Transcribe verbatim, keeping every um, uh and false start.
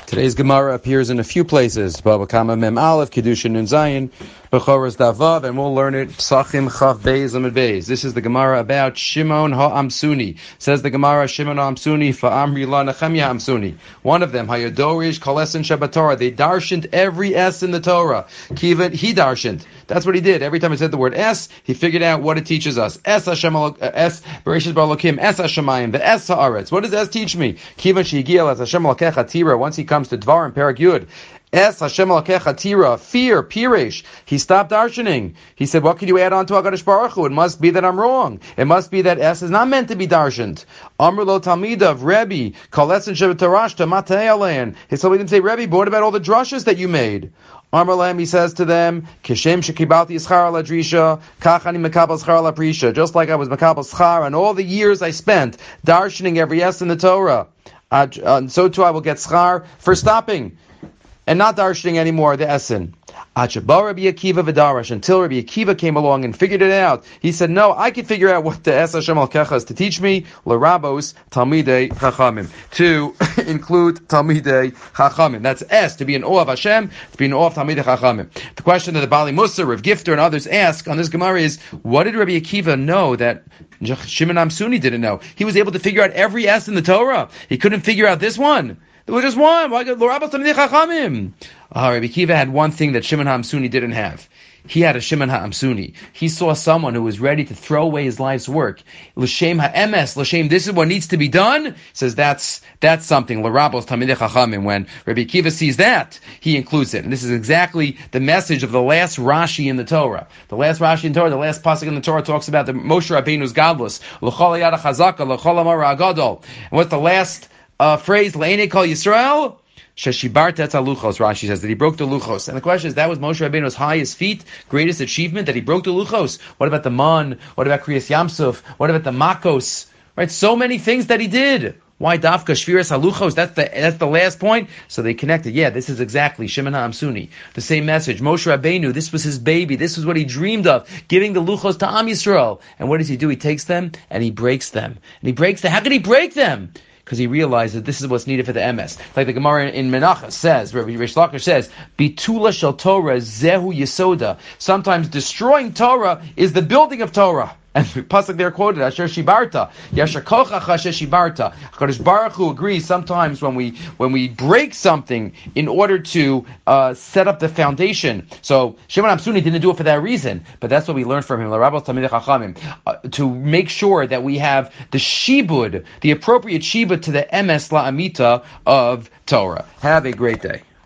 Today's Gemara appears in a few places. Baba Kama Mem Aleph, Kedushin and Zayin, Bechoras Davav, and we'll learn it. Psachim Chav Beis Amid Beis. This is the Gemara about Shimon HaAmsuni. Says the Gemara, Shimon HaAmsuni, Fa'amri La Nechemya Amsuni. One of them, Hayadorish Kalesin Shabbatorah. They darshant every S in the Torah. Kivat, he darshant. That's what he did. Every time he said the word S, he figured out what it teaches us. Es Hashem, Es, Bereshit Bar Elokim, Es Hashemayim, the Es Haaretz. What does Es teach me? Kivat Shehigia Es Hashem Elokecha Tira. Once he comes to Dvarim, Perek Yud, Es Hashem Elokecha Tira, fear, Piresh. He stopped darshaning. He said, what can you add on to HaKadosh Baruch Hu? It must be that I'm wrong. It must be that Es is not meant to be darshant. Amr lo Talmidav, Rebbe, Kalesin Shebetarashta, Matei Alein. His Talmidim say, Rebbe, but what about all the drushes that you made? Amr Lahem, he says to them, Kishem shekibalti schar ala drisha, kach ani mekabel schar ala prisha. Just like I was mekabel schar on all the years I spent darshaning every S in the Torah. Uh, uh, so too I will get schar for stopping and not darshaning anymore the essen. Until Rabbi Akiva came along and figured it out. He said, no, I can figure out what the Es Hashem Al-Kecha is to teach me, l'rabos Talmidei Chachamim, to include Talmidei Chachamim. That's Es, to be in awe of Hashem, to be in awe of Talmidei Chachamim. The question that the Bali Musa, Rav Gifter, and others ask on this Gemara is, what did Rabbi Akiva know that Shimon HaAmsuni didn't know? He was able to figure out every S in the Torah. He couldn't figure out this one. There was just one. L'rabos Talmidei Chachamim. Uh, Rabbi Akiva had one thing that Shimon HaAmsuni didn't have. He had a Shimon HaAmsuni. He saw someone who was ready to throw away his life's work. L'shem ha'emes, l'shem, this is what needs to be done. He says that's that's something. L'rabos Talmidei Chachamim. When Rabbi Akiva sees that, he includes it. And this is exactly the message of the last Rashi in the Torah. The last Rashi in the Torah, the last pasuk in the Torah talks about the Moshe Rabbeinu's gadlus. L'chol hayad ha'chazaka, l'chol hamara ha'gadol. And what's the last uh, phrase? Le'enei kol Yisrael? Sheshibarta et luchos, Rashi says, that he broke the luchos. And the question is, that was Moshe Rabbeinu's highest feat, greatest achievement, that he broke the luchos. What about the man? What about Kriyas Yamsuf? What about the makos? Right? So many things that he did. Why dafka shviras haluchos? That's the that's the last point. So they connected. Yeah, this is exactly Shimon HaAmsuni. The same message. Moshe Rabbeinu, this was his baby. This was what he dreamed of, giving the luchos to Am Yisrael. And what does he do? He takes them and he breaks them. And he breaks them. How can he break them? Because he realized that this is what's needed for the M S. Like the Gemara in Menachos says, Rabbi Rish Lakish says, Bitula shel Torah zehu yesoda. Sometimes destroying Torah is the building of Torah. And the pasuk there quoted, Asher Shibarta, Yasher Kochach Asher Shibarta. HaKadosh Baruch Hu agrees sometimes when we when we break something in order to uh, set up the foundation. So Shimon HaAmsuni didn't do it for that reason, but that's what we learned from him, L'rabos Talmidei Chachamim, uh, to make sure that we have the shibud, the appropriate shibud to the emes la'amita of Torah. Have a great day.